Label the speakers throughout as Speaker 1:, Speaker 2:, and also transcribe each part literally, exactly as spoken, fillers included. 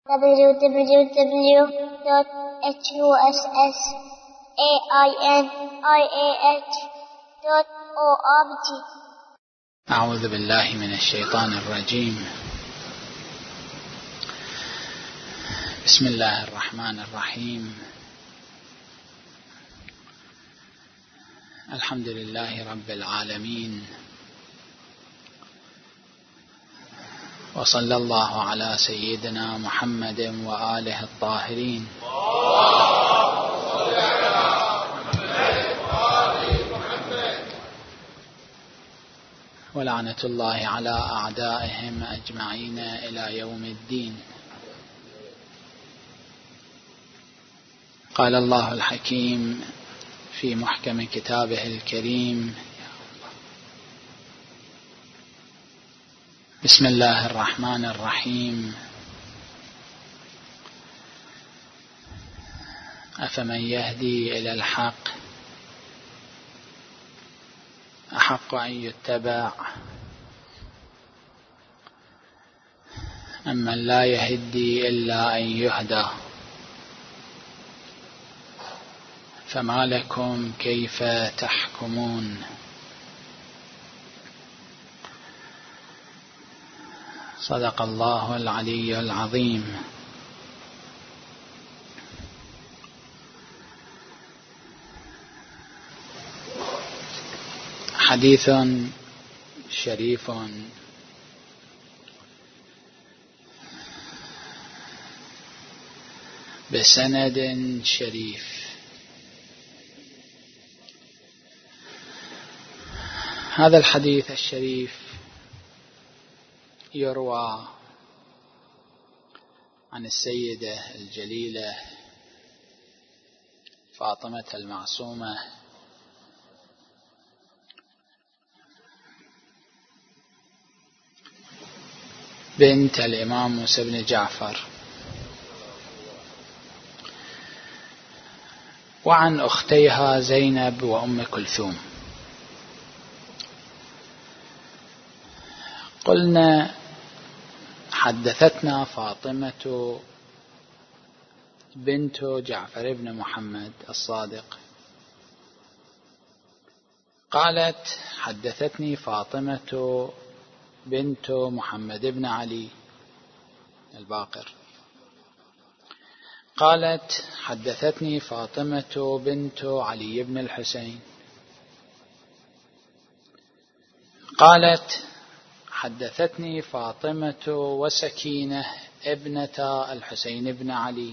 Speaker 1: w w w dot h u s s a i n i a h dot org.
Speaker 2: أعوذ بالله من الشيطان الرجيم. بسم الله الرحمن الرحيم. الحمد لله رب العالمين، وصلى الله على سيدنا محمد وآله الطاهرين. ولعنة الله على أعدائهم أجمعين إلى يوم الدين. قال الله الحكيم في محكم كتابه الكريم: بسم الله الرحمن الرحيم. أفمن يهدي إلى الحق أحق أن يتبع أمن لا يهدي إلا أن يهدى فما لكم كيف تحكمون. صدق الله العلي العظيم. حديث شريف بسند شريف. هذا الحديث الشريف يروى عن السيدة الجليلة فاطمة المعصومة بنت الإمام موسى بن جعفر، وعن أختيها زينب وأم كلثوم. قلنا حدثتنا فاطمة بنت جعفر بن محمد الصادق قالت: حدثتني فاطمة بنت محمد بن علي الباقر قالت: حدثتني فاطمة بنت علي بن الحسين قالت: حدثتني فاطمة وسكينة ابنة الحسين بن علي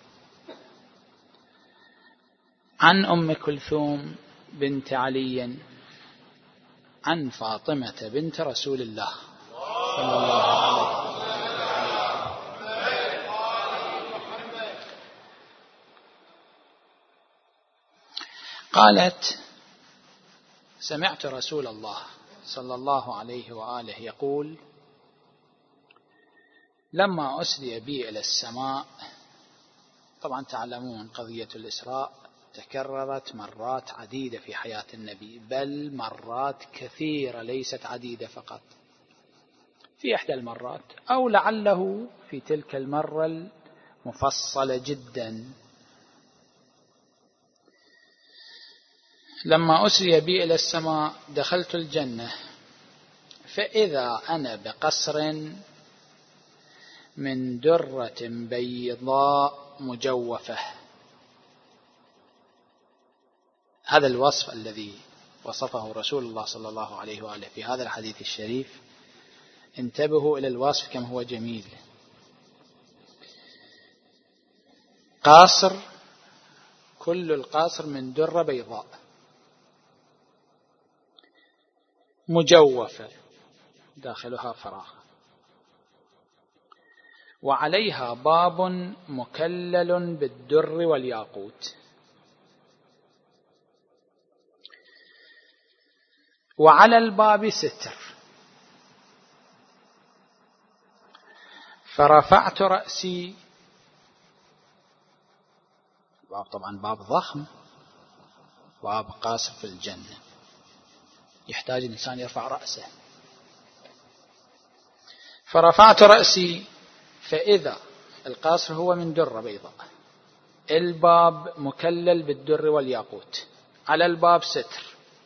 Speaker 2: عن أم كلثوم بنت علي عن فاطمة بنت رسول الله صلى الله عليه وسلم. قالت: سمعت رسول الله صلى الله عليه وآله يقول: لما أسري بي إلى السماء. طبعا تعلمون قضية الإسراء تكررت مرات عديدة في حياة النبي، بل مرات كثيرة ليست عديدة فقط. في إحدى المرات أو لعله في تلك المرة المفصلة جدا، لما أسري بي إلى السماء دخلت الجنة فإذا أنا بقصر من درة بيضاء مجوفة. هذا الوصف الذي وصفه رسول الله صلى الله عليه وآله في هذا الحديث الشريف، انتبهوا إلى الوصف كم هو جميل. قاصر، كل القاصر من درة بيضاء مجوفة داخلها فراغ، وعليها باب مكلل بالدر والياقوت، وعلى الباب ستر. فرفعت رأسي، باب طبعا باب ضخم، باب قاصر في الجنة، يحتاج الإنسان يرفع رأسه. فرفعت رأسي فإذا القاصر هو من درة بيضاء، الباب مكلل بالدر والياقوت، على الباب ستر.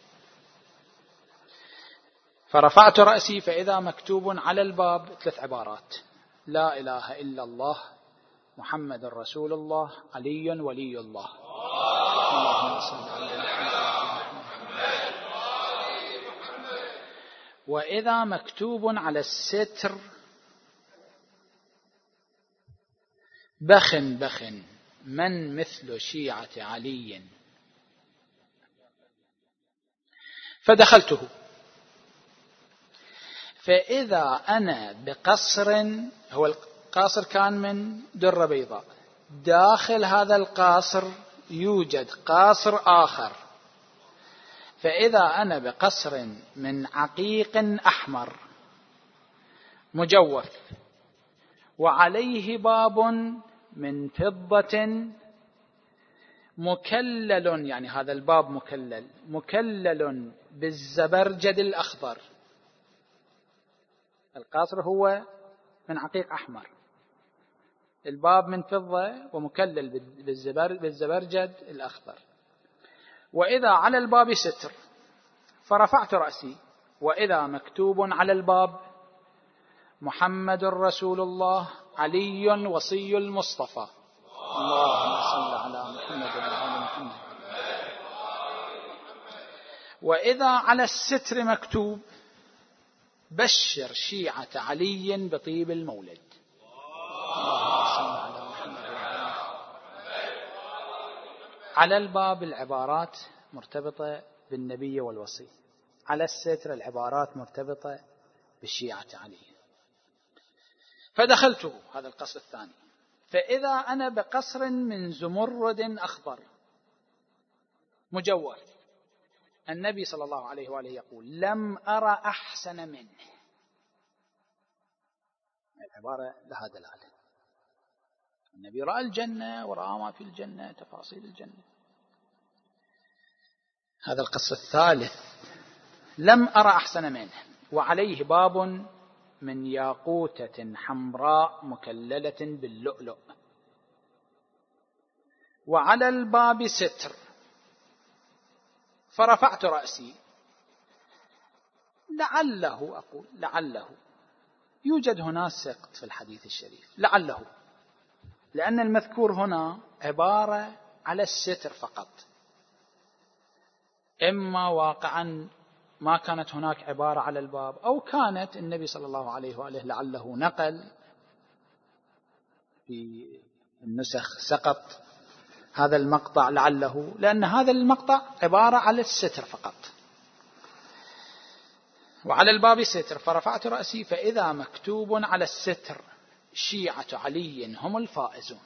Speaker 2: فرفعت رأسي فإذا مكتوب على الباب ثلاث عبارات: لا إله إلا الله، محمد رسول الله، علي ولي الله. اللهم صل على محمد. وإذا مكتوب على الستر: بخ بخ من مثل شيعة علي. فدخلته فإذا أنا بقصر، هو القاصر كان من درة بيضاء، داخل هذا القاصر يوجد قاصر آخر، فإذا أنا بقصر من عقيق أحمر مجوف، وعليه باب من فضة مكلل، يعني هذا الباب مكلل مكلل بالزبرجد الأخضر. القاصر هو من عقيق أحمر، الباب من فضة ومكلل بالزبرجد الأخضر. وإذا على الباب ستر، فرفعت رأسي وإذا مكتوب على الباب: محمد رسول الله، علي وصي المصطفى. اللهم صل على محمد وعلى محمد. وإذا على الستر مكتوب: بشر شيعة علي بطيب المولد. اللهم صل على محمد وعلى محمد. على الباب العبارات مرتبطة بالنبي والوصي، على الستر العبارات مرتبطة بالشيعة علي. فدخلته، هذا القصر الثاني، فإذا أنا بقصر من زمرد أخضر مجوف. النبي صلى الله عليه وآله يقول: لم أرى أحسن منه. العبارة لها دلالة، النبي رأى الجنة ورأى ما في الجنة، تفاصيل الجنة. هذا القصر الثالث: لم أرى أحسن منه، وعليه باب من ياقوتة حمراء مكللة باللؤلؤ، وعلى الباب ستر. فرفعت رأسي لعله، أقول لعله يوجد هنا سقط في الحديث الشريف، لعله، لأن المذكور هنا عبارة على الستر فقط، إما واقعا ما كانت هناك عبارة على الباب، أو كانت النبي صلى الله عليه وآله لعله نقل في النسخ سقط هذا المقطع لعله، لأن هذا المقطع عبارة على الستر فقط. وعلى الباب ستر، فرفعت رأسي فإذا مكتوب على الستر: شيعة علي هم الفائزون.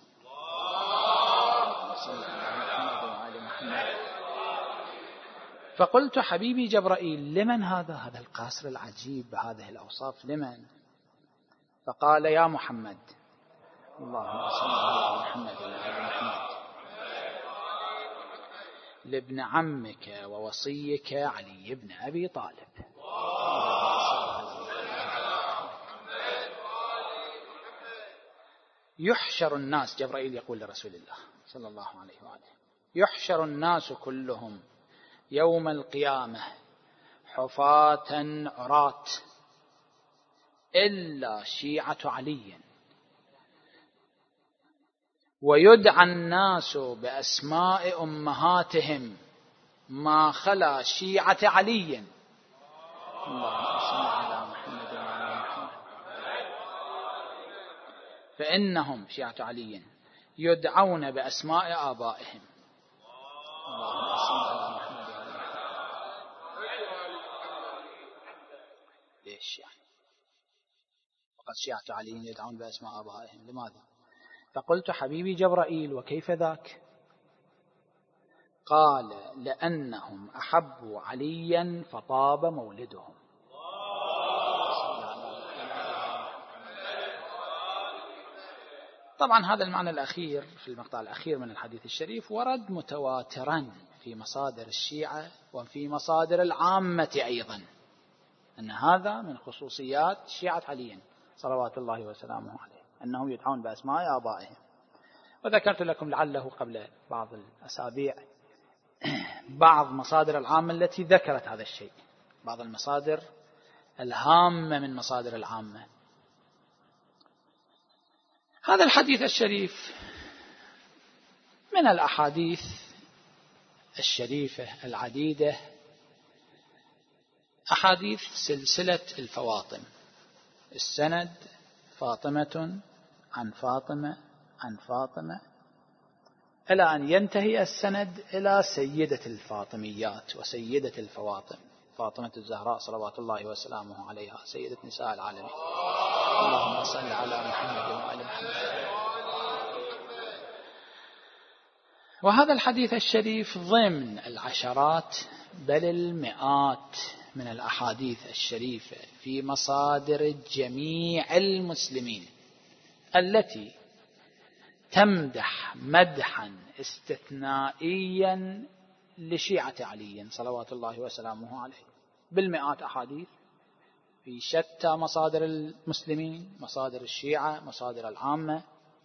Speaker 2: فقلت: حبيبي جبرائيل، لمن هذا هذا القاصر العجيب بهذه الأوصاف، لمن؟ فقال: يا محمد. اللهم صل على محمد وعلى محمد. لابن عمك ووصيك علي بن أبي طالب. يحشر الناس، جبرائيل يقول لرسول الله صلى الله عليه وآله: يحشر الناس كلهم يوم القيامة حفاة عراة إلا شيعة علي، ويدعى الناس بأسماء أمهاتهم ما خلا شيعة علي. اللهم صل على محمد وعلى محمد. فإنهم شيعة علي يدعون بأسماء آبائهم. اللهم صل على محمد وعلى محمد. ليش يعني؟ وقد شيعة علي يدعون بأسماء آبائهم، لماذا؟ فقلت: حبيبي جبرائيل، وكيف ذاك؟ قال: لأنهم أحبوا عليا فطاب مولدهم. طبعا هذا المعنى الأخير في المقطع الأخير من الحديث الشريف ورد متواترا في مصادر الشيعة وفي مصادر العامة أيضا، أن هذا من خصوصيات شيعة علي صلوات الله وسلامه عليه. أنهم يدعون بأسماء آبائهم. وذكرت لكم لعله قبل بعض الأسابيع بعض مصادر العامة التي ذكرت هذا الشيء، بعض المصادر الهامة من مصادر العامة. هذا الحديث الشريف من الأحاديث الشريفة العديدة، أحاديث سلسلة الفواطم، السند فاطمة عن فاطمة عن فاطمة إلى أن ينتهي السند إلى سيدة الفاطميات وسيدة الفواطم، فاطمة الزهراء صلوات الله وسلامه عليها، سيدة نساء العالمين. اللهم صل على محمد وآل محمد. وهذا الحديث الشريف ضمن العشرات بل المئات من الأحاديث الشريفة في مصادر جميع المسلمين التي تمدح مدحا استثنائيا لشيعة علي صلوات الله وسلامه عليه، بالمئات أحاديث في شتى مصادر المسلمين، مصادر الشيعة، مصادر العامة.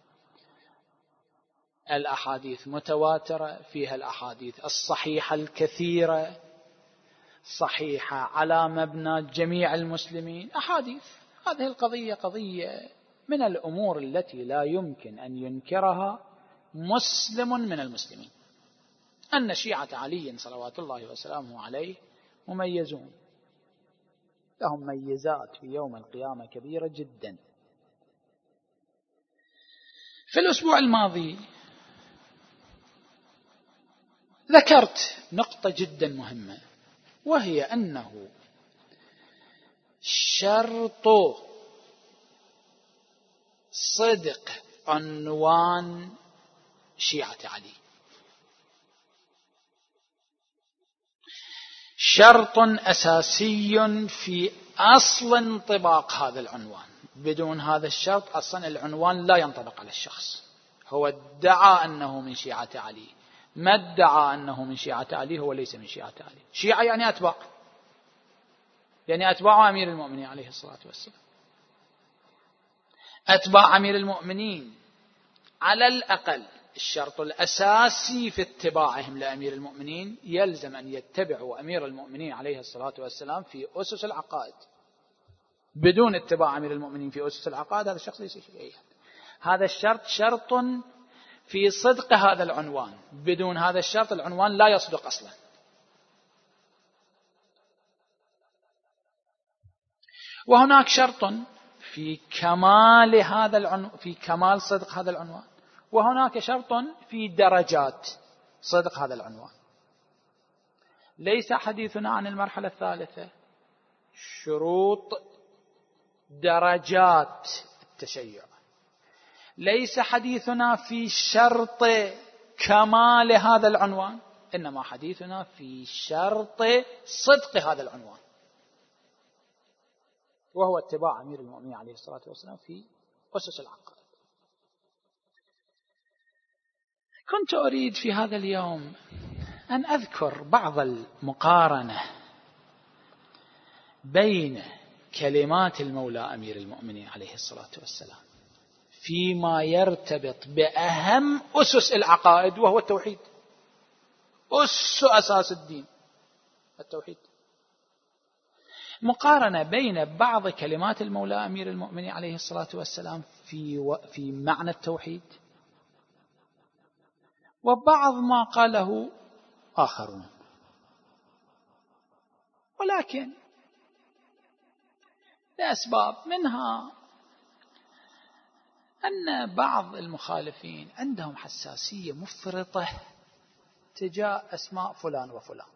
Speaker 2: الأحاديث متواترة، فيها الأحاديث الصحيحة الكثيرة، صحيحة على مبنى جميع المسلمين أحاديث. هذه القضية قضية من الأمور التي لا يمكن أن ينكرها مسلم من المسلمين، أن شيعة علي صلوات الله وسلامه عليه مميزون، لهم ميزات في يوم القيامة كبيرة جدا. في الأسبوع الماضي ذكرت نقطة جدا مهمة، وهي أنه شرط صدق عنوان شيعة علي، شرط أساسي في أصل انطباق هذا العنوان. بدون هذا الشرط أصلا العنوان لا ينطبق على الشخص. هو ادعى أنه من شيعة علي، ما ادعى أنه من شيعة علي، هو ليس من شيعة علي. شيعة يعني أتباع، يعني أتباع أمير المؤمنين عليه الصلاة والسلام. أتباع أمير المؤمنين على الأقل الشرط الأساسي في اتباعهم لأمير المؤمنين يلزم أن يتبعوا أمير المؤمنين عليه الصلاة والسلام في أسس العقائد. بدون اتباع أمير المؤمنين في أسس العقائد هذا الشخص ليس شيعيا. هذا الشرط شرط في صدق هذا العنوان، بدون هذا الشرط العنوان لا يصدق أصلا. وهناك شرط في كمال هذا العنوان، في كمال صدق هذا العنوان، وهناك شرط في درجات صدق هذا العنوان. ليس حديثنا عن المرحلة الثالثة، شروط درجات التشيع. ليس حديثنا في شرط كمال هذا العنوان، إنما حديثنا في شرط صدق هذا العنوان، وهو اتباع أمير المؤمنين عليه الصلاة والسلام في أسس العقائد. كنت أريد في هذا اليوم أن أذكر بعض المقارنة بين كلمات المولى أمير المؤمنين عليه الصلاة والسلام فيما يرتبط بأهم أسس العقائد، وهو التوحيد. أس أساس الدين التوحيد. مقارنة بين بعض كلمات المولى أمير المؤمنين عليه الصلاة والسلام في و... في معنى التوحيد، وبعض ما قاله آخرون. ولكن لأسباب، منها أن بعض المخالفين عندهم حساسية مفرطة تجاه أسماء فلان وفلان،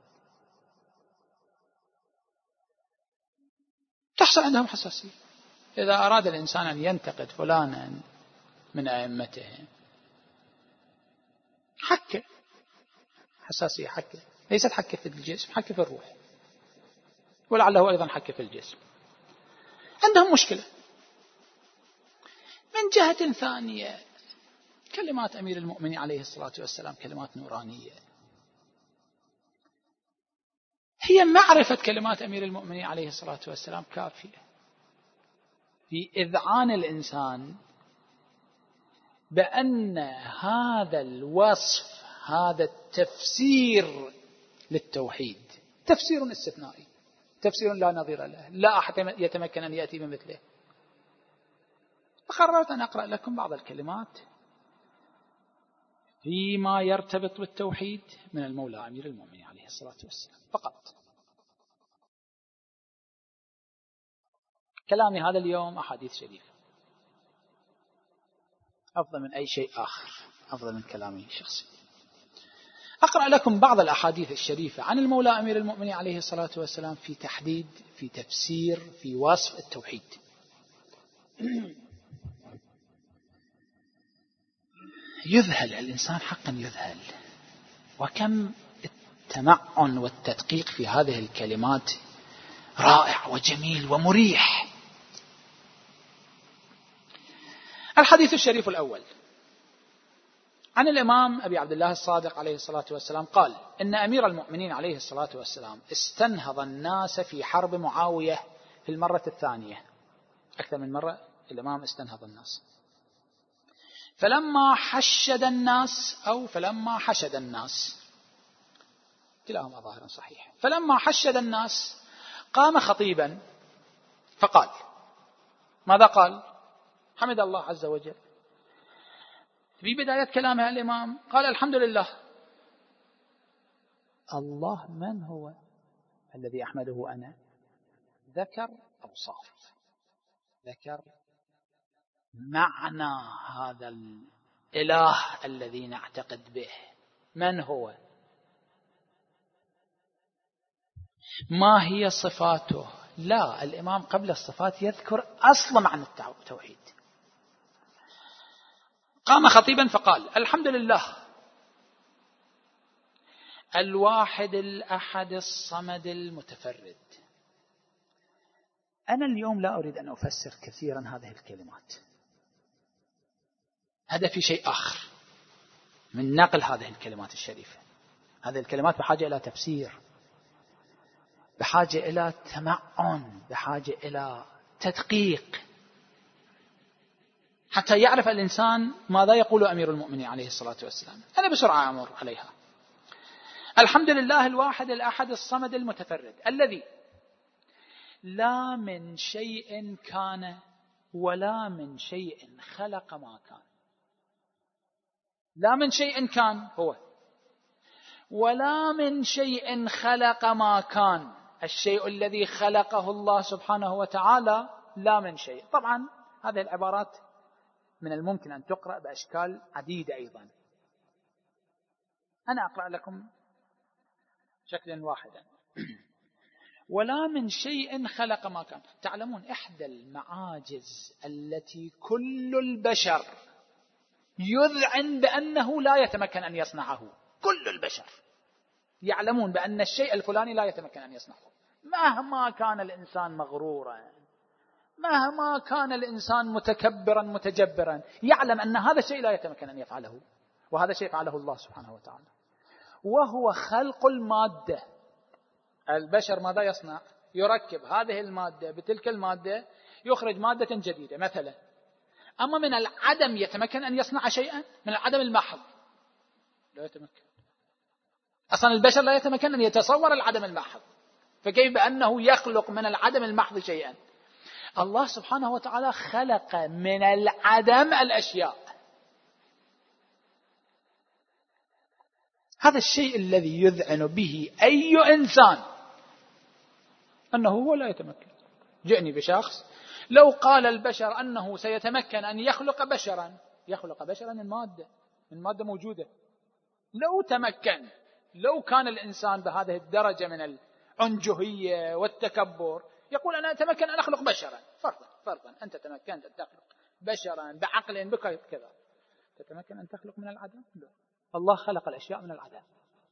Speaker 2: تحصل عندهم حساسية. إذا أراد الإنسان أن ينتقد فلانا من أئمته حكة، حساسية حكة، ليست حكة في الجسم، حكة في الروح، ولعله أيضا حكة في الجسم. عندهم مشكلة. من جهة ثانية كلمات أمير المؤمنين عليه الصلاة والسلام كلمات نورانية، هي معرفة كلمات أمير المؤمنين عليه الصلاة والسلام كافية في إذعان الإنسان بأن هذا الوصف، هذا التفسير للتوحيد تفسير استثنائي، تفسير لا نظير له، لا أحد يتمكن أن يأتي بمثله. فقررت أن أقرأ لكم بعض الكلمات فيما يرتبط بالتوحيد من المولى أمير المؤمنين عليه الصلاة والسلام فقط. كلامي هذا اليوم أحاديث شريفة أفضل من أي شيء آخر، أفضل من كلامي الشخصي. أقرأ لكم بعض الأحاديث الشريفة عن المولى أمير المؤمنين عليه الصلاة والسلام في تحديد، في تفسير، في وصف التوحيد. يذهل الإنسان حقا، يذهل، وكم التمعن والتدقيق في هذه الكلمات رائع وجميل ومريح. الحديث الشريف الأول عن الإمام أبي عبد الله الصادق عليه الصلاة والسلام قال: إن أمير المؤمنين عليه الصلاة والسلام استنهض الناس في حرب معاوية في المرة الثانية. أكثر من مرة الإمام استنهض الناس. فلما حشد الناس أو فلما حشد الناس، كلاهما ظاهرا صحيح. فلما حشد الناس قام خطيبا فقال، ماذا قال؟ حمد الله عز وجل. في بداية كلامه الإمام قال: الحمد لله. الله من هو الذي أحمده أنا؟ ذكر أوصاف، ذكر معنى هذا الإله الذي نعتقد به. من هو؟ ما هي صفاته؟ لا، الإمام قبل الصفات يذكر أصل معنى التوحيد. قام خطيبا فقال: الحمد لله الواحد الأحد الصمد المتفرد. أنا اليوم لا أريد أن أفسر كثيرا هذه الكلمات، هدفي شيء آخر من نقل هذه الكلمات الشريفة. هذه الكلمات بحاجة إلى تفسير، بحاجة إلى تمعن، بحاجة إلى تدقيق، حتى يعرف الإنسان ماذا يقول أمير المؤمنين عليه الصلاة والسلام. أنا بسرعة أمر عليها. الحمد لله الواحد الأحد الصمد المتفرد الذي لا من شيء كان ولا من شيء خلق ما كان. لا من شيء كان هو، ولا من شيء خلق ما كان. الشيء الذي خلقه الله سبحانه وتعالى لا من شيء. طبعا هذه العبارات من الممكن أن تقرأ بأشكال عديدة أيضا. أنا أقرأ لكم شكلا واحدا. ولا من شيء خلق ما كان. تعلمون إحدى المعاجز التي كل البشر يذعن بأنه لا يتمكن أن يصنعه. كل البشر يعلمون بأن الشيء الفلاني لا يتمكن أن يصنعه، مهما كان الإنسان مغرورا، مهما كان الإنسان متكبرا متجبرا، يعلم أن هذا الشيء لا يتمكن أن يفعله، وهذا شيء فعله الله سبحانه وتعالى، وهو خلق المادة. البشر ماذا يصنع؟ يركب هذه المادة بتلك المادة، يخرج مادة جديدة مثلا. أما من العدم يتمكن أن يصنع شيئا؟ من العدم المحض لا يتمكن. أصلا البشر لا يتمكن أن يتصور العدم المحض، فكيف بأنه يخلق من العدم المحض شيئا؟ الله سبحانه وتعالى خلق من العدم الأشياء. هذا الشيء الذي يذعن به أي إنسان أنه هو لا يتمكن. جئني بشخص لو قال البشر أنه سيتمكن أن يخلق بشرا، يخلق بشرا من مادة، من مادة موجودة. لو تمكن، لو كان الإنسان بهذه الدرجة من العنجهية والتكبر يقول أنا أتمكن أن أخلق بشرا، فرضا فرضا أنت تمكنت أن تخلق بشرا بعقل بكذا، تتمكن أن تخلق من العدم؟ لا، الله خلق الأشياء من العدم.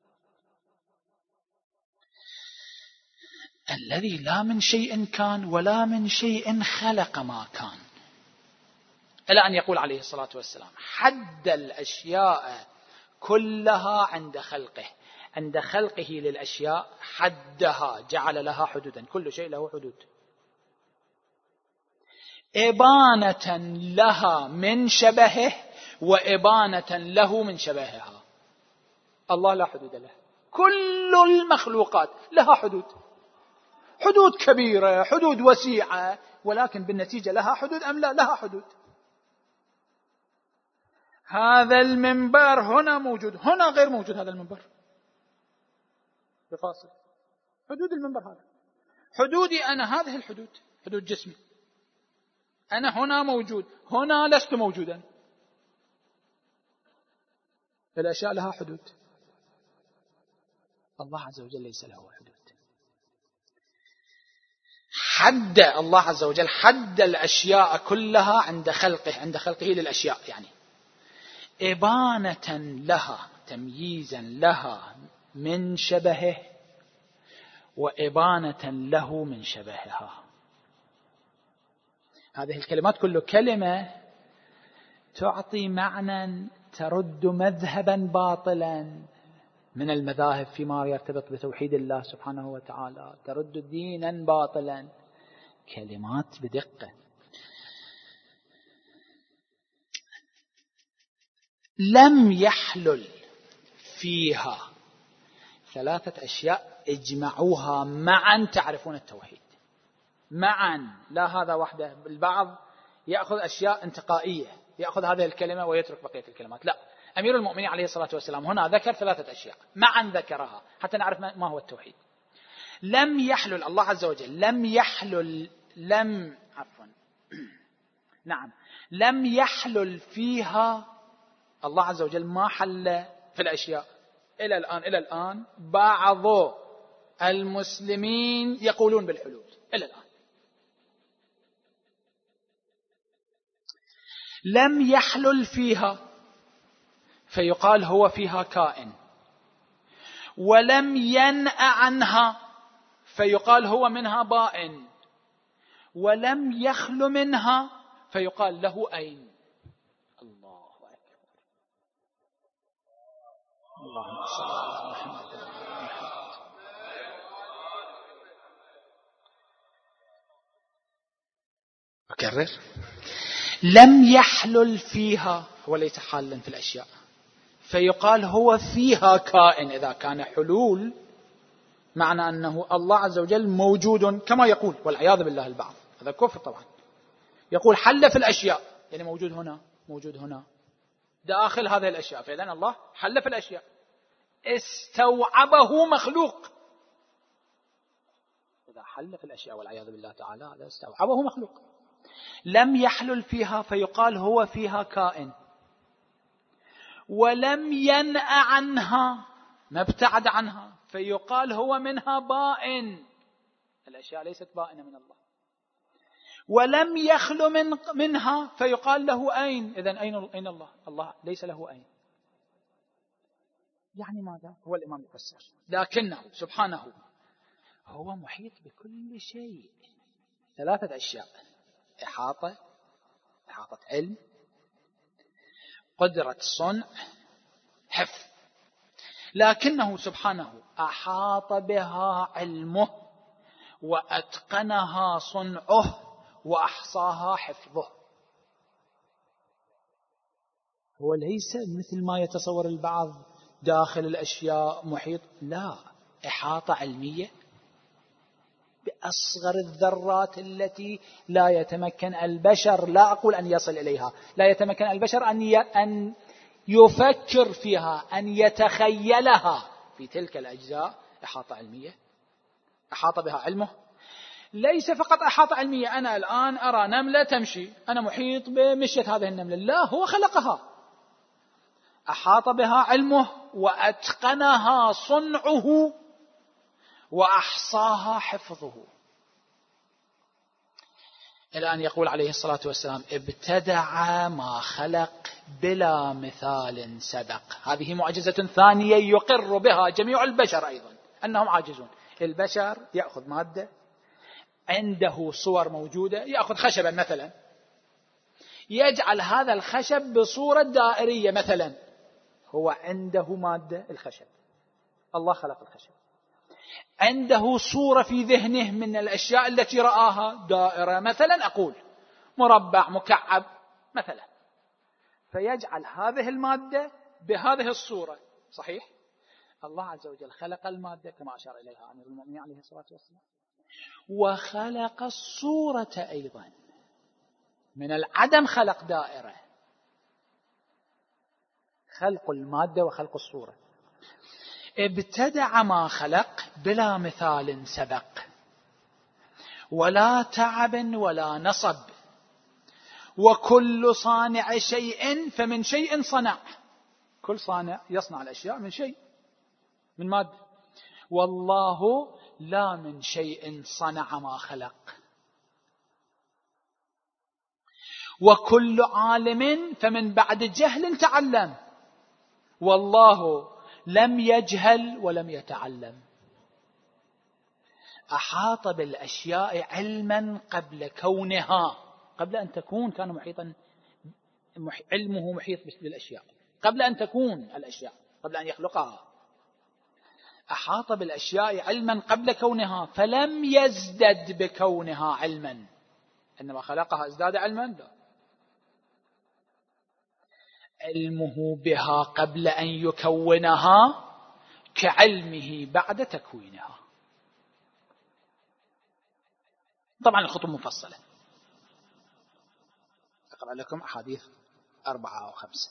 Speaker 2: الذي لا من شيء كان ولا من شيء خلق ما كان، إلى أن يقول عليه الصلاة والسلام: حد الأشياء كلها عند خلقه. عند خلقه للأشياء حدها، جعل لها حدودا، كل شيء له حدود. إبانة لها من شبهه وإبانة له من شبهها. الله لا حدود له، كل المخلوقات لها حدود، حدود كبيرة، حدود وسيعة، ولكن بالنتيجة لها حدود أم لا؟ لها حدود. هذا المنبر هنا موجود، هنا غير موجود هذا المنبر بفاصل. حدود المنبر هذا، حدودي أنا هذه الحدود، حدود جسمي. أنا هنا موجود، هنا لست موجودا. الأشياء لها حدود، الله عز وجل ليس له حدود. حد الله عز وجل حد الأشياء كلها عند خلقه، عند خلقه للأشياء، يعني إبانة لها، تمييزا لها من شبهه، وإبانة له من شبهها. هذه الكلمات كل كلمة تعطي معنى ترد مذهبا باطلا من المذاهب فيما يرتبط بتوحيد الله سبحانه وتعالى، ترد دينا باطلا. كلمات بدقة. لم يحلل فيها ثلاثة أشياء اجمعوها معا تعرفون التوحيد معا، لا هذا وحده. البعض يأخذ أشياء انتقائية، يأخذ هذه الكلمة ويترك بقية الكلمات. لا، أمير المؤمنين عليه الصلاة والسلام هنا ذكر ثلاثة أشياء معا ذكرها حتى نعرف ما هو التوحيد. لم يحلل الله عز وجل، لم يحلل لم عفوا نعم لم يحلل فيها الله عز وجل، ما حل في الأشياء إلى الآن. إلى الآن بعض المسلمين يقولون بالحلول إلى الآن. لم يحلل فيها فيقال هو فيها كائن، ولم ينأ عنها فيقال هو منها بائن، ولم يخل منها فيقال له أين. الله أكبر. اللهم صل على محمد. أكرر. لم يحلل فيها، هو ليس حالا في الأشياء، فيقال هو فيها كائن. إذا كان حلول معنى أنه الله عز وجل موجود كما يقول، والعياذ بالله البعض، هذا كفر طبعا. يقول حل في الأشياء، يعني موجود هنا موجود هنا داخل هذه الأشياء، فإذا الله حل في الأشياء. استوعبه مخلوق، إذا حل في الأشياء والعياذ بالله تعالى هذا استوعبه مخلوق. لم يحلل فيها فيقال هو فيها كائن، ولم ينأ عنها، ما ابتعد عنها، فيقال هو منها بائن. الأشياء ليست بائنة من الله. ولم يخل من منها فيقال له أين. إذن أين أين الله؟ الله ليس له أين. يعني ماذا؟ هو الإمام يفسر، لكنه سبحانه هو محيط بكل شيء. ثلاثة أشياء: إحاطة، إحاطة علم، قدرة صنع، حفظ. لكنه سبحانه أحاط بها علمه، وأتقنها صنعه، وأحصاها حفظه. هو ليس مثل ما يتصور البعض داخل الأشياء محيط، لا، إحاطة علمية بأصغر الذرات التي لا يتمكن البشر، لا أقول أن يصل إليها، لا يتمكن البشر أن يفكر فيها، أن يتخيلها. في تلك الأجزاء إحاطة علمية، أحاط بها علمه. ليس فقط أحاطة علمية، أنا الآن أرى نملة تمشي، أنا محيط بمشية هذه النملة، لا، هو خلقها. أحاط بها علمه، وأتقنها صنعه، وأحصاها حفظه. الآن يقول عليه الصلاة والسلام: ابتدع ما خلق بلا مثال سبق. هذه معجزة ثانية يقر بها جميع البشر أيضا أنهم عاجزون. البشر يأخذ مادة، عنده صور موجودة، يأخذ خشبا مثلا، يجعل هذا الخشب بصورة دائرية مثلا، هو عنده مادة الخشب، الله خلق الخشب، عنده صورة في ذهنه من الأشياء التي رآها، دائرة مثلا، أقول مربع، مكعب مثلا، فيجعل هذه المادة بهذه الصورة. صحيح؟ الله عز وجل خلق المادة كما أشار إليها أمير المؤمنين عليه الصلاة والسلام، وخلق الصورة أيضا. من العدم خلق دائرة، خلق المادة وخلق الصورة. ابتدع ما خلق بلا مثال سبق، ولا تعب ولا نصب، وكل صانع شيء فمن شيء صنع. كل صانع يصنع الأشياء من شيء، من مادة. والله لا من شيء صنع ما خلق. وكل عالم فمن بعد جهل تعلم، والله لم يجهل ولم يتعلم. أحاط بالأشياء علما قبل كونها، قبل أن تكون كان محيطا، علمه محيط بالأشياء قبل أن تكون الأشياء، قبل أن يخلقها. أحاط بالأشياء علما قبل كونها، فلم يزدد بكونها علما، إنما خلقها ازداد علما. لا، علمه بها قبل أن يكونها كعلمه بعد تكوينها. طبعا الخطب مفصلة، أقرأ لكم أحاديث أربعة أو خمسة.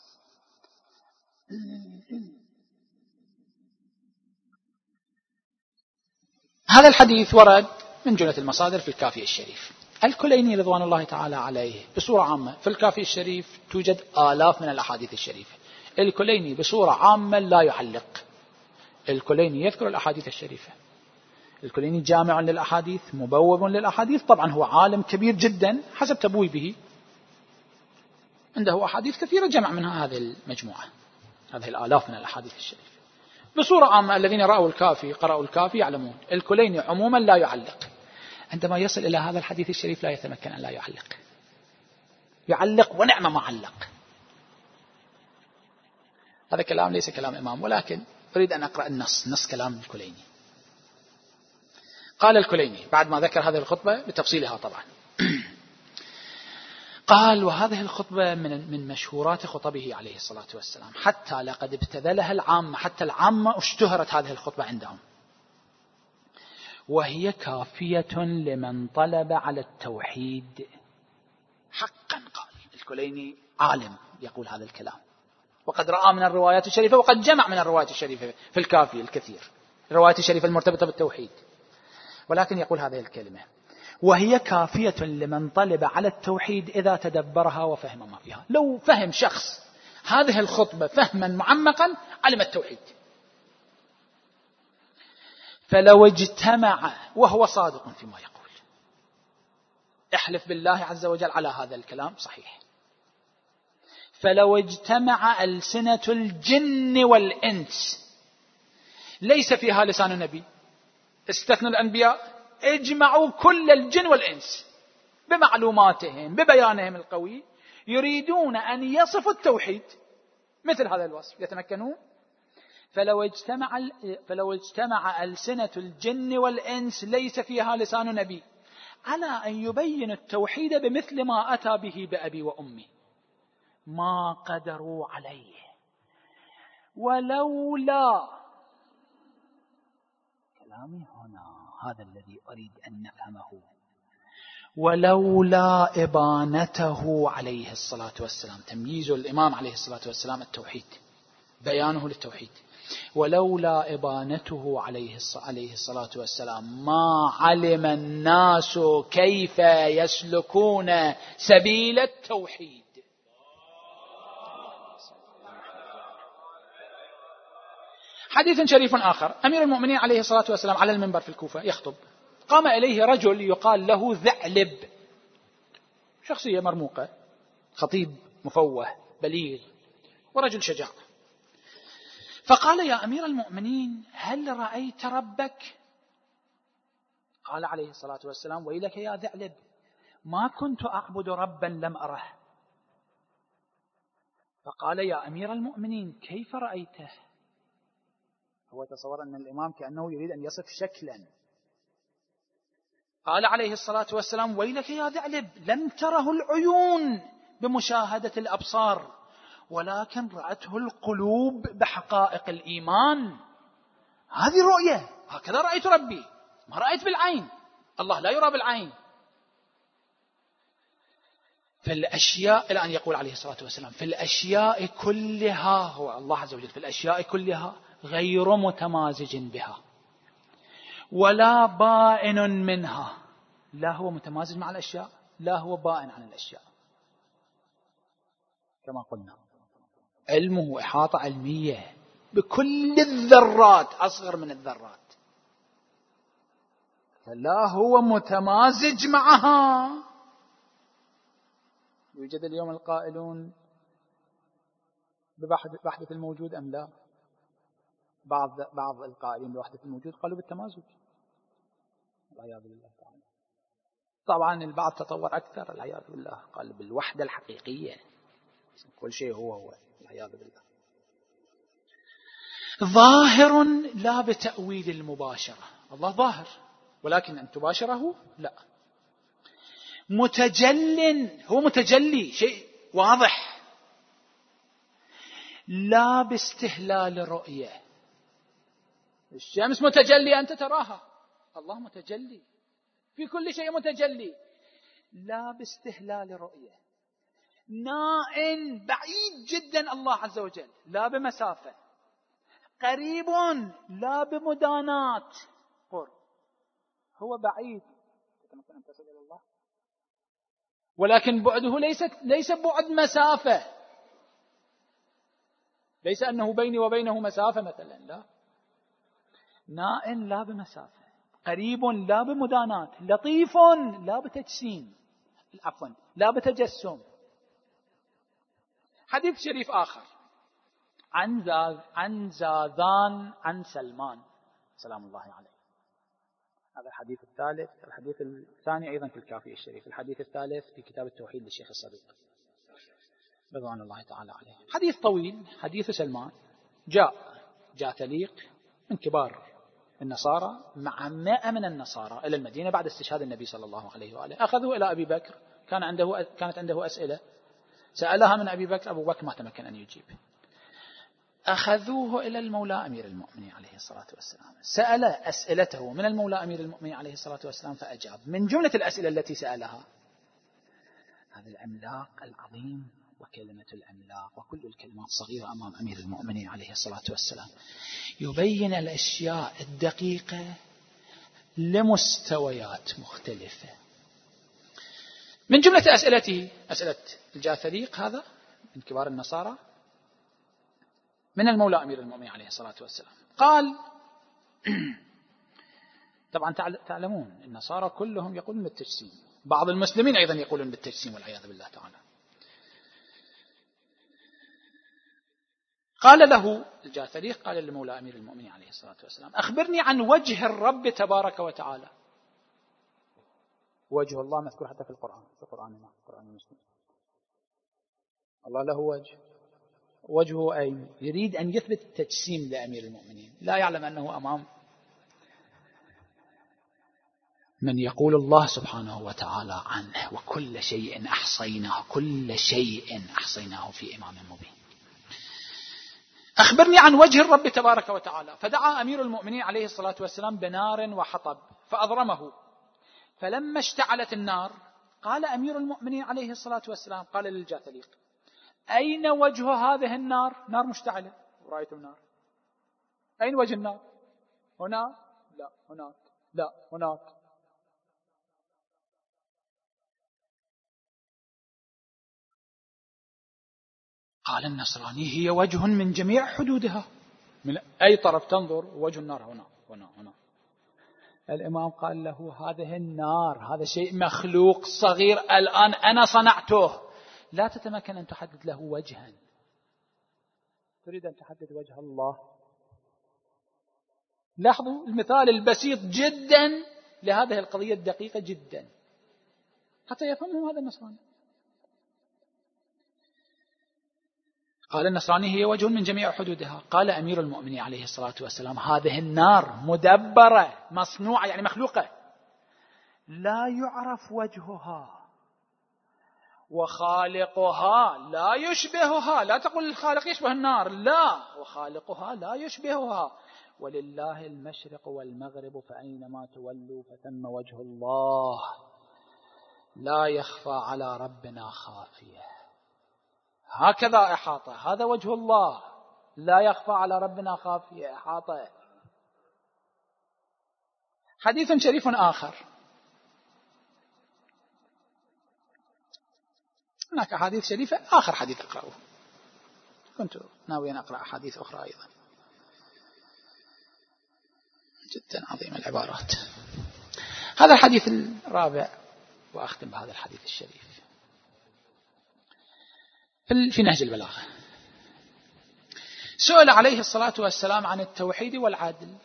Speaker 2: هذا الحديث ورد من جملة المصادر في الكافي الشريف. الكليني رضوان الله تعالى عليه بصورة عامة في الكافي الشريف توجد آلاف من الأحاديث الشريفة. الكليني بصورة عامة لا يعلق، الكليني يذكر الأحاديث الشريفة. الكليني جامع للأحاديث، مبوب للأحاديث. طبعا هو عالم كبير جدا حسب تبويبه، عنده أحاديث كثيرة جمع منها هذه المجموعة، هذه الآلاف من الأحاديث الشريفة. بصورة عامة الذين رأوا الكافي قرأوا الكافي يعلمون الكليني عموما لا يعلق. عندما يصل إلى هذا الحديث الشريف لا يتمكن أن لا يعلق، يعلق ونعم ما علق. هذا كلام ليس كلام إمام، ولكن أريد أن أقرأ النص، نص كلام الكليني. قال الكليني بعد ما ذكر هذه الخطبة بتفصيلها طبعا قال: وهذه الخطبة من من مشهورات خطبه عليه الصلاة والسلام، حتى لقد ابتذلها العامة، حتى العامة اشتهرت هذه الخطبة عندهم، وهي كافية لمن طلب على التوحيد. حقا قال الكليني عالم يقول هذا الكلام، وقد رأى من الروايات الشريفة، وقد جمع من الروايات الشريفة في الكافي الكثير، الروايات الشريفة المرتبطة بالتوحيد، ولكن يقول هذه الكلمة: وهي كافية لمن طلب على التوحيد إذا تدبرها وفهم ما فيها. لو فهم شخص هذه الخطبة فهما معمقا علم التوحيد. فلو اجتمع، وهو صادق فيما يقول، احلف بالله عز وجل على هذا الكلام صحيح، فلو اجتمع ألسنة الجن والإنس، ليس فيها لسان نبي، استثنى الأنبياء، اجمعوا كل الجن والإنس بمعلوماتهم ببيانهم القوي، يريدون أن يصفوا التوحيد مثل هذا الوصف، يتمكنون. فلو اجتمع فلو اجتمع ألسنة الجن والإنس ليس فيها لسان نبي على أن يبين التوحيد بمثل ما أتى به بأبي وأمي، ما قدروا عليه. ولولا، كلامي هنا هذا الذي أريد أن نفهمه، ولولا إبانته عليه الصلاة والسلام، تمييز الإمام عليه الصلاة والسلام التوحيد، بيانه للتوحيد، ولولا إبانته عليه الصلاة والسلام ما علم الناس كيف يسلكون سبيل التوحيد. حديث شريف آخر: أمير المؤمنين عليه الصلاة والسلام على المنبر في الكوفة يخطب، قام إليه رجل يقال له ذعلب، شخصية مرموقة، خطيب مفوه بليغ ورجل شجاع. فقال: يا أمير المؤمنين هل رأيت ربك؟ قال عليه الصلاة والسلام: ويلك يا ذعلب، ما كنت أعبد ربا لم أره. فقال: يا أمير المؤمنين كيف رأيته؟ هو تصور أن الإمام كأنه يريد أن يصف شكلا. قال عليه الصلاة والسلام: ويلك يا ذعلب، لم تره العيون بمشاهدة الأبصار، ولكن رأته القلوب بحقائق الإيمان. هذه رؤية، هكذا رأيت ربي، ما رأيت بالعين. الله لا يرى بالعين. في الأشياء، الآن يقول عليه الصلاة والسلام في الأشياء كلها، هو الله عز وجل في الأشياء كلها غير متمازج بها ولا بائن منها. لا هو متمازج مع الأشياء، لا هو بائن عن الأشياء. كما قلنا علمه إحاطة علمية بكل الذرات أصغر من الذرات، فلا هو متمازج معها. يوجد اليوم القائلون بوحدة الموجود أم لا؟ بعض بعض القائلين بوحدة الموجود قالوا بالتمازج، والعياذ بالله تعالى. طبعا البعض تطور أكثر، العياذ بالله، قال بالوحدة الحقيقية، كل شيء هو هو، العياذ بالله. ظاهر لا بتأويل المباشرة، الله ظاهر ولكن أن تباشره لا. متجل، هو متجلي، شيء واضح، لا باستهلال رؤية. الشمس متجلية أنت تراها، الله متجلي في كل شيء متجلي، لا باستهلال رؤية. نائن بعيد جدا الله عز وجل، لا بمسافة. قريب لا بمدانات قرب، هو بعيد تتمكن أن تصل إلى الله، ولكن بعده ليس ليس بعد مسافة، ليس أنه بيني وبينه مسافة مثلا، لا. نائن لا بمسافة، قريب لا بمدانات، لطيف لا بتجسيم، عفوا لا بتجسم. حديث شريف آخر عن زاذ عن زاذان عن سلمان سلام الله عليه. هذا الحديث الثالث. الحديث الثاني أيضا في الكافي الشريف، الحديث الثالث في كتاب التوحيد للشيخ الصديق رضوان الله تعالى عليه. حديث طويل، حديث سلمان. جاء جاثليق من كبار النصارى مع مائة من النصارى إلى المدينة بعد استشهاد النبي صلى الله عليه وآله. أخذوا إلى أبي بكر، كان عنده كانت عنده أسئلة سألها من أبي بكر، أبو بكر ما تمكن أن يجيب. أخذوه إلى المولى أمير المؤمنين عليه الصلاة والسلام، سأل أسئلته من المولى أمير المؤمنين عليه الصلاة والسلام فأجاب. من جملة الأسئلة التي سألها هذا العملاق العظيم وكلمة العملاق وكل الكلمات صغيرة أمام أمير المؤمنين عليه الصلاة والسلام، يبين الأشياء الدقيقة لمستويات مختلفة. من جملة أسئلته أسئلة الجاثليق هذا من كبار النصارى من المولى أمير المؤمنين عليه الصلاة والسلام، قال طبعا تعلمون النصارى كلهم يقولون بالتجسيم، بعض المسلمين أيضا يقولون بالتجسيم والعياذ بالله تعالى. قال له الجاثليق، قال للمولى أمير المؤمنين عليه الصلاة والسلام أخبرني عن وجه الرب تبارك وتعالى. وجه الله مذكور حتى في القرآن، في القرآن ما القرآن المسلم، الله له وجه، وجهه أين؟ يريد أن يثبت التجسيم لأمير المؤمنين، لا يعلم أنه أمام من يقول الله سبحانه وتعالى عنه وكل شيء أحصيناه، كل شيء أحصيناه في إمام مبين. أخبرني عن وجه الرب تبارك وتعالى. فدعا أمير المؤمنين عليه الصلاة والسلام بنار وحطب فأضرمه، فلما اشتعلت النار قال أمير المؤمنين عليه الصلاة والسلام، قال للجاثليق أين وجه هذه النار؟ نار مشتعلة ورأيتم نار، أين وجه النار؟ هنا؟ لا هناك، لا هناك. قال النصراني هي وجه من جميع حدودها، من أي طرف تنظر وجه النار هنا هنا هنا. الإمام قال له هذه النار هذا شيء مخلوق صغير الآن أنا صنعته، لا تتمكن أن تحدد له وجها، تريد أن تحدد وجه الله. لاحظوا المثال البسيط جدا لهذه القضية الدقيقة جدا حتى يفهموا هذا النصراني. قال النصراني هي وجه من جميع حدودها. قال أمير المؤمنين عليه الصلاة والسلام هذه النار مدبرة مصنوعة يعني مخلوقة، لا يعرف وجهها وخالقها لا يشبهها. لا تقول الخالق يشبه النار، لا، وخالقها لا يشبهها. ولله المشرق والمغرب فأينما تولوا فثم وجه الله لا يخفى على ربنا خافية. هكذا إحاطة، هذا وجه الله لا يخفى على ربنا خافية، إحاطة. حديث شريف آخر، هناك حديث شريفة، آخر حديث أقرأه، كنت ناوي أن أقرأ حديث أخرى أيضا، جدا عظيم العبارات. هذا الحديث الرابع، وأختم بهذا الحديث الشريف في نهج البلاغة. سئل عليه الصلاة والسلام عن التوحيد والعدل.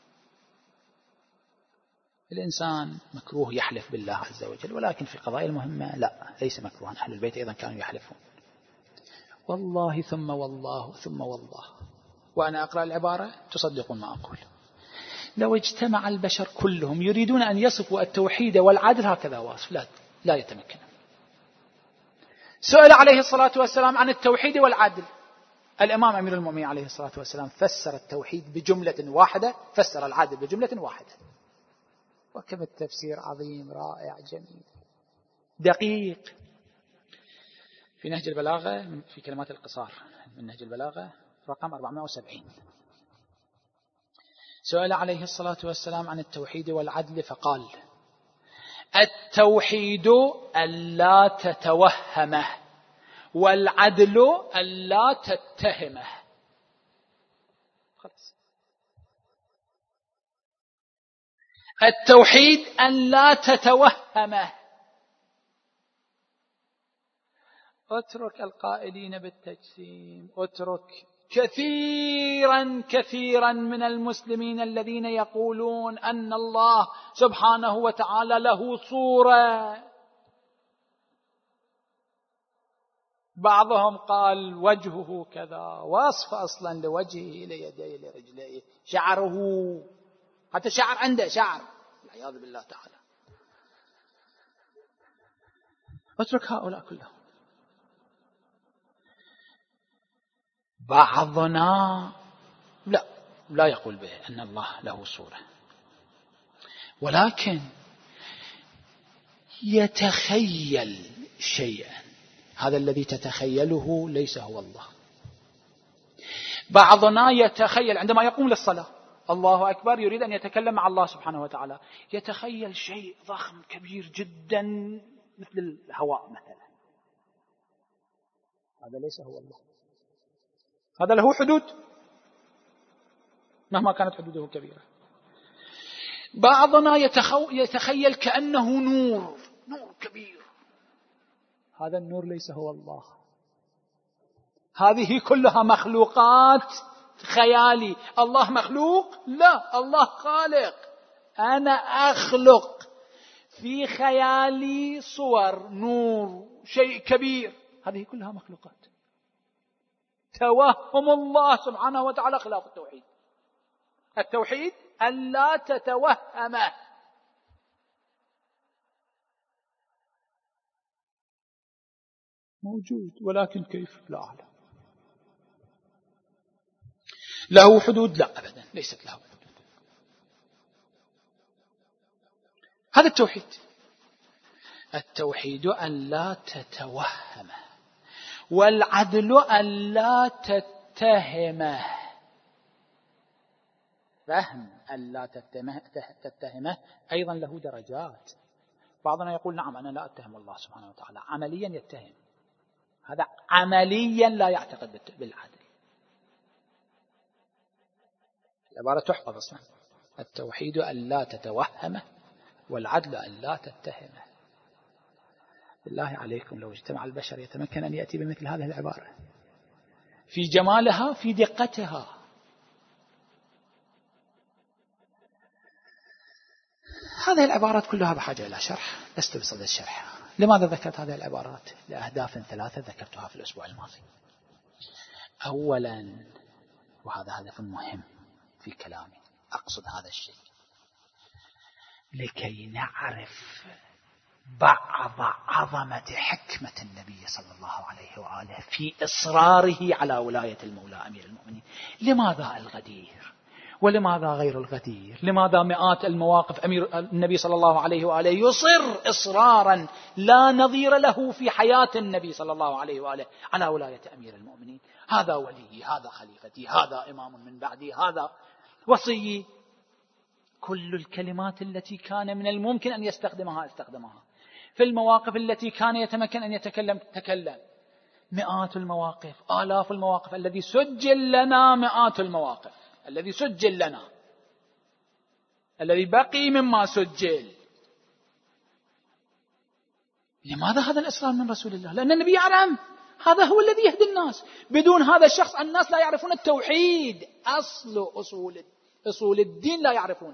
Speaker 2: الإنسان مكروه يحلف بالله عز وجل، ولكن في القضايا المهمة لا، ليس مكروها. أهل البيت أيضا كانوا يحلفون والله ثم والله ثم والله. وأنا أقرأ العبارة تصدقون ما أقول. لو اجتمع البشر كلهم يريدون أن يصفوا التوحيد والعدل هكذا واصف، لا, لا يتمكن. سئل عليه الصلاة والسلام عن التوحيد والعدل. الإمام أمير المؤمنين عليه الصلاة والسلام فسر التوحيد بجملة واحدة، فسر العدل بجملة واحدة. وكم التفسير عظيم رائع جميل دقيق. في نهج البلاغة في كلمات القصار من نهج البلاغة رقم أربعمائة وسبعين. سئل عليه الصلاة والسلام عن التوحيد والعدل فقال: التوحيد ألا تتوهمه، والعدل ألا تتهمه. خلاص. التوحيد أن لا تتوهمه. اترك القائلين بالتجسيم، اترك كثيرا كثيرا من المسلمين الذين يقولون أن الله سبحانه وتعالى له صورة. بعضهم قال وجهه كذا، وصف أصلا لوجهه ليديه لرجليه، شعره، حتى شعر عنده شعر، والعياذ بالله تعالى. اترك هؤلاء كلهم. بعضنا لا لا يقول به أن الله له صورة، ولكن يتخيل شيئا، هذا الذي تتخيله ليس هو الله. بعضنا يتخيل عندما يقوم للصلاة الله أكبر يريد أن يتكلم مع الله سبحانه وتعالى، يتخيل شيء ضخم كبير جدا مثل الهواء مثلا. هذا ليس هو الله، هذا له حدود مهما كانت حدوده كبيرة. بعضنا يتخيل كأنه نور، نور كبير، هذا النور ليس هو الله. هذه كلها مخلوقات خيالي. الله مخلوق؟ لا، الله خالق. أنا أخلق في خيالي صور، نور، شيء كبير، هذه كلها مخلوقات. توهم الله سبحانه وتعالى خلاف التوحيد. التوحيد ألا تتوهمه. موجود، ولكن كيف لا أعلم. له حدود؟ لا أبدا، ليست له حدود. هذا التوحيد. التوحيد أن لا تتوهمه، والعدل أن لا تتهمه. فهم أن لا تتهمه أيضا له درجات. بعضنا يقول نعم أنا لا أتهم الله سبحانه وتعالى، عمليا يتهم، هذا عمليا لا يعتقد بالعدل. العبارة تحفظ أصلا. التوحيد أن لا تتوهمه، والعدل أن لا تتهمه. بالله عليكم لو اجتمع البشر يتمكن أن يأتي بمثل هذه العبارة في جمالها في دقتها. هذه العبارات كلها بحاجة إلى شرح، لست بصدد الشرح. لماذا ذكرت هذه العبارات؟ لأهداف ثلاثة ذكرتها في الأسبوع الماضي. أولا، وهذا هدف مهم في كلامي، أقصد هذا الشيء لكي نعرف بعض عظمة حكمة النبي صلى الله عليه وآله في إصراره على ولاية المولى أمير المؤمنين. لماذا الغدير؟ ولماذا غير الغدير؟ لماذا مئات المواقف أمير النبي صلى الله عليه وآله يصر إصرارا لا نظير له في حياة النبي صلى الله عليه وآله على ولاية أمير المؤمنين؟ هذا ولي، هذا خليفتي، هذا إمام من بعدي، هذا وصي. كل الكلمات التي كان من الممكن أن يستخدمها استخدمها، في المواقف التي كان يتمكن أن يتكلم تكلم. مئات المواقف، آلاف المواقف، الذي سجل لنا مئات المواقف، الذي سجل لنا، الذي بقي مما سجل. لماذا هذا الإصرار من رسول الله؟ لأن النبي يعلم هذا هو الذي يهدي الناس. بدون هذا الشخص الناس لا يعرفون التوحيد، أصل أصول أصول الدين لا يعرفونه.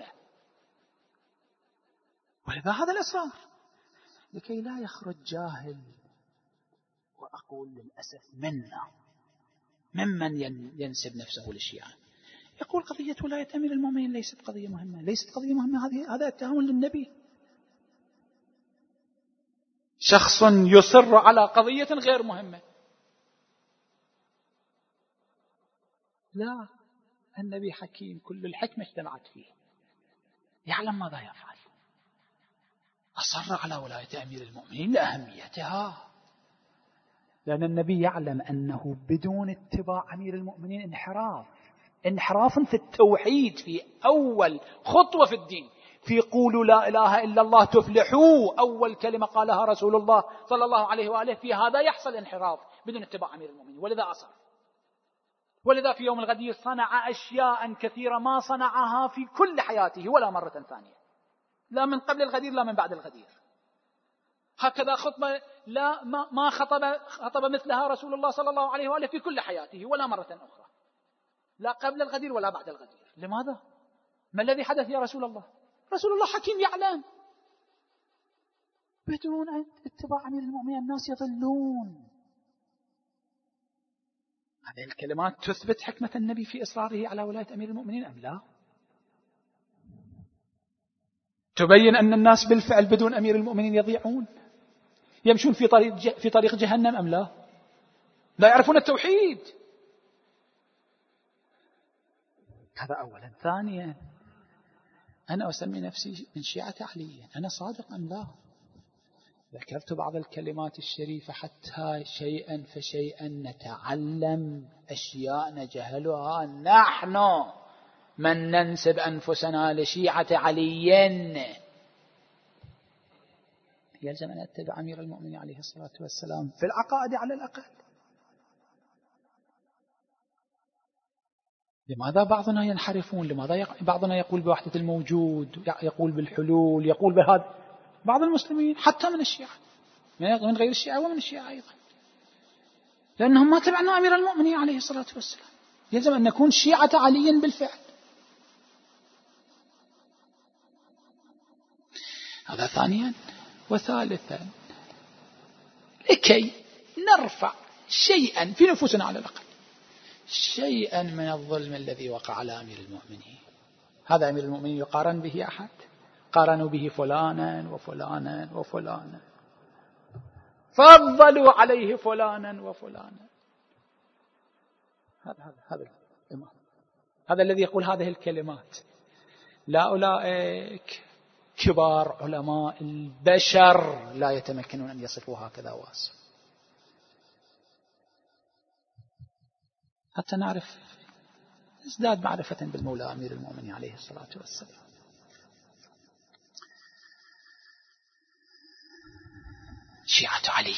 Speaker 2: ولذا هذا الإصرار، لكي لا يخرج جاهل، وأقول للأسف منا ممن ينسب نفسه للشيعة، يقول قضية ولاية أمير المؤمنين ليست قضية مهمة، ليست قضية مهمة. هذه هذا اتهام للنبي. شخص يصر على قضية غير مهمة. لا، النبي حكيم، كل الحكمة اجتمعت فيه، يعلم ماذا يفعل. أصر على ولاية أمير المؤمنين لأهميتها، لأن النبي يعلم أنه بدون اتباع أمير المؤمنين انحراف انحراف في التوحيد، في أول خطوة في الدين، في قولوا لا إله إلا الله تفلحوا، أول كلمة قالها رسول الله صلى الله عليه وآله، في هذا يحصل انحراف بدون اتباع أمير المؤمنين. ولذا أصر، ولذا في يوم الغدير صنع أشياء كثيرة ما صنعها في كل حياته ولا مرة ثانية، لا من قبل الغدير لا من بعد الغدير. هكذا خطبة لا ما, ما خطب خطب مثلها رسول الله صلى الله عليه وآله في كل حياته ولا مرة أخرى، لا قبل الغدير ولا بعد الغدير. لماذا؟ ما الذي حدث يا رسول الله؟ رسول الله حكيم يعلم بدون اتباع أمير المؤمنين الناس يضلون. هذه الكلمات تثبت حكمة النبي في إصراره على ولاية أمير المؤمنين أم لا؟ تبين أن الناس بالفعل بدون أمير المؤمنين يضيعون، يمشون في طريق في طريق جهنم أم لا؟ لا يعرفون التوحيد. هذا أولا. ثانيا، أنا أسمي نفسي من شيعة علي، أنا صادق أم لا؟ ذكرت بعض الكلمات الشريفة حتى شيئا فشيئا نتعلم أشياء نجهلها نحن من ننسب أنفسنا لشيعة علي. يلزم أن أتبع أمير المؤمنين عليه الصلاة والسلام في العقائد على الأقل. لماذا بعضنا ينحرفون؟ لماذا بعضنا يقول بوحدة الموجود، يقول بالحلول، يقول بهذا؟ بعض المسلمين حتى من الشيعة، من غير الشيعة ومن الشيعة أيضا، لأنهم ما تبعنا أمير المؤمنين عليه الصلاة والسلام. يلزم أن نكون شيعة علي بالفعل. هذا ثانيا. وثالثا، لكي نرفع شيئا في نفوسنا على الأقل، شيئا من الظلم الذي وقع على أمير المؤمنين. هذا أمير المؤمنين يقارن به أحد؟ قارنوا به فلانا وفلانا وفلانا، فضلوا عليه فلانا وفلانا. هذا هذا هذا الإمام، هذا الذي يقول هذه الكلمات. لا أولئك كبار علماء البشر لا يتمكنون أن يصفوا هكذا واسع، حتى نعرف ازداد معرفة بالمولى أمير المؤمنين عليه الصلاة والسلام. شيعة علي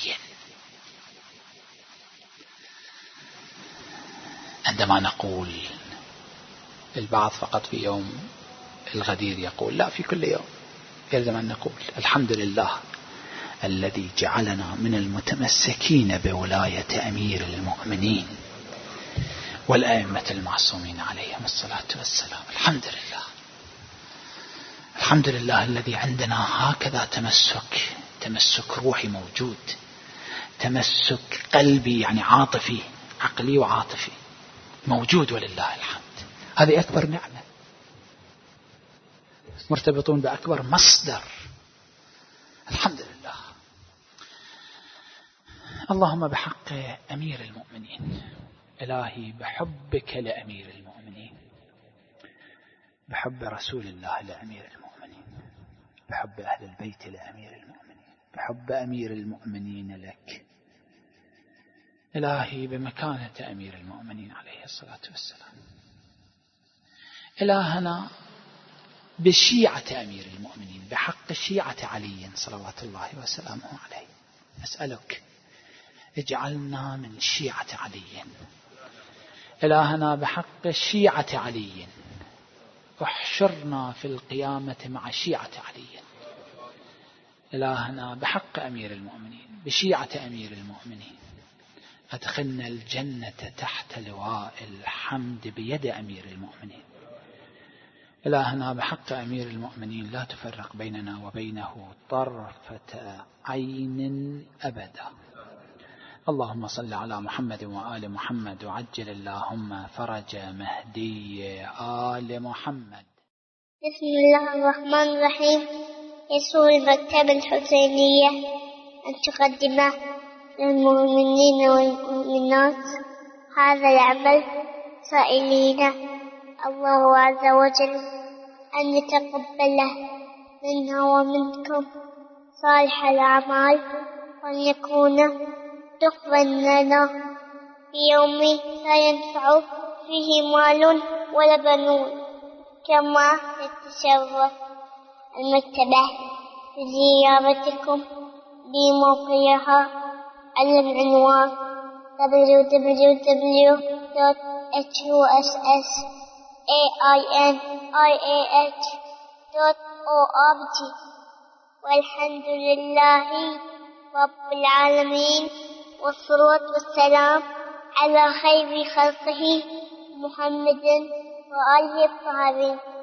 Speaker 2: عندما نقول، البعض فقط في يوم الغدير يقول، لا، في كل يوم يلزم أن نقول الحمد لله الذي جعلنا من المتمسكين بولاية أمير المؤمنين والأئمة المعصومين عليهم الصلاة والسلام. الحمد لله، الحمد لله الذي عندنا هكذا تمسك، تمسك روحي موجود، تمسك قلبي يعني عاطفي، عقلي وعاطفي موجود، ولله الحمد. هذه أكبر نعمة، مرتبطون بأكبر مصدر. الحمد لله. اللهم بحق أمير المؤمنين، إلهي بحبك لأمير المؤمنين، بحب رسول الله لأمير المؤمنين، بحب أهل البيت لأمير المؤمنين، بحب أمير المؤمنين لك، إلهي بمكانة أمير المؤمنين عليه الصلاة والسلام، إلهنا بشيعة أمير المؤمنين، بحق شيعة علي صلوات الله وسلامه عليه، أسألك اجعلنا من شيعة علي. إلهنا بحق شيعة علي احشرنا في القيامة مع شيعة علي. إلهنا بحق أمير المؤمنين بشيعة أمير المؤمنين أدخلنا الجنة تحت لواء الحمد بيد أمير المؤمنين. إلهنا بحق أمير المؤمنين لا تفرق بيننا وبينه طرفة عين أبدا. اللهم صل على محمد وآل محمد وعجل اللهم فرج مهدي آل محمد.
Speaker 1: بسم الله الرحمن الرحيم. يسر المكتبة الحسينية أن تقدم للمؤمنين والمؤمنات هذا العمل سائلين الله عز وجل أن يتقبله منا ومنكم صالح الأعمال، وأن يكون تقبل لنا في يوم لا ينفع فيه مال ولا بنون. كما تتشرف المكتبة بزيارتكم بموقعها على العنوان دبليو دبليو دبليو دوت إتش يو إس إس إيه آي إن آي إيه إتش دوت أو آر جي. والحمد لله رب العالمين، والصلاة والسلام على خير خلقه محمد وآله الطاهرين.